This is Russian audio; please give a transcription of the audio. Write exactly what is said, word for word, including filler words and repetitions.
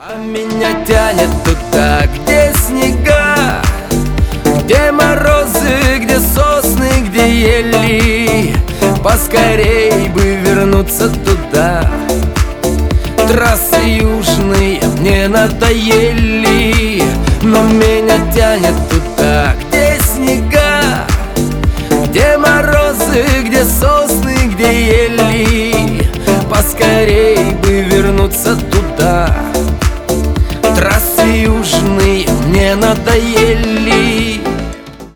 А меня тянет туда, где снега, где морозы, где сосны, где ели. Поскорей бы вернуться туда. Трассы южные мне надоели, но меня тянет туда, где снега, где морозы, где сосны, где ели. Поскорей бы вернуться туда. Трассы южные мне надоели.